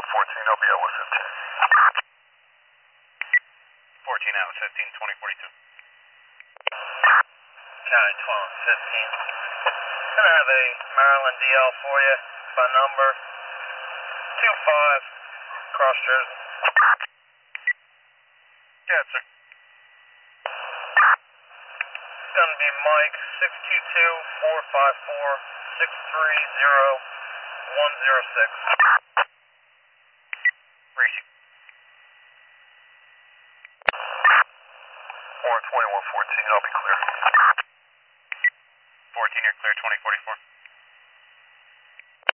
14, I'll be out with 15. 14 out with 15, 2042. County 12, 15. Gonna have a Maryland DL for you by number 25, Cross Jersey. Yeah, sir. It's gonna be Mike 622-454-630-106. Or 2114, I'll be clear. 14, you're clear, 2044.